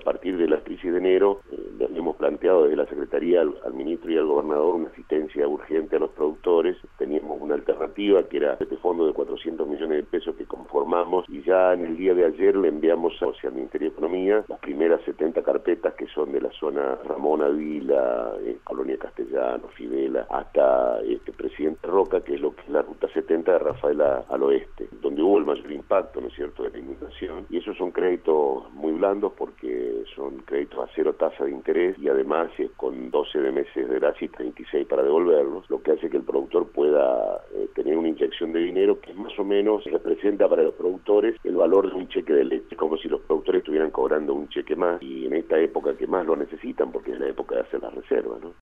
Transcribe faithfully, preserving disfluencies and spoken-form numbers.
partir de la crisis de enero, eh, le habíamos planteado desde la Secretaría al, al ministro y al gobernador una asistencia urgente a los productores. Teníamos una alternativa que era este fondo de cuatrocientos millones de pesos que conformamos, y ya en el día de ayer le enviamos hacia el Ministerio de Economía las primeras setenta carpetas que son de la zona Ramón Avila, eh, Colonia Castellano, Fidela, hasta este Presidente Roca, que es lo que es la ruta setenta de Rafaela al oeste, donde hubo el mayor impacto, ¿no es cierto?, de la inundación. Y esos son créditos muy blandos porque son créditos a cero tasa de interés, y además es con doce de meses de gracia y treinta y seis para devolverlos, lo que hace que el productor pueda eh, tener una inyección de dinero que más o menos representa para los productores el valor de un cheque de leche, como si los productores estuvieran cobrando un cheque más, y en esta época que más lo necesitan, porque es la época de hacer las reservas, ¿no?